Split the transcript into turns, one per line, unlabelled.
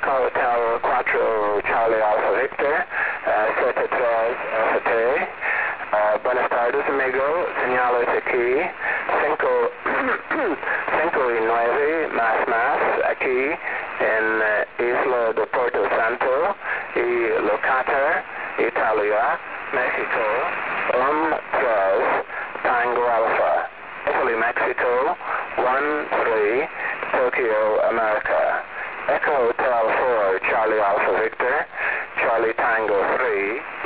Echo Hotel 4 Charlie Alpha Victor, 73 FT. Buenas tardes, amigo. Señales aquí. 5 y 9 más aquí en Isla de Porto Santo y Locata, Italia, México. 3 Tango Alpha. Italy, Mexico. 13 Tokyo, America. Echo Hotel 4 Charlie Alpha Victor, Charlie Tango 3.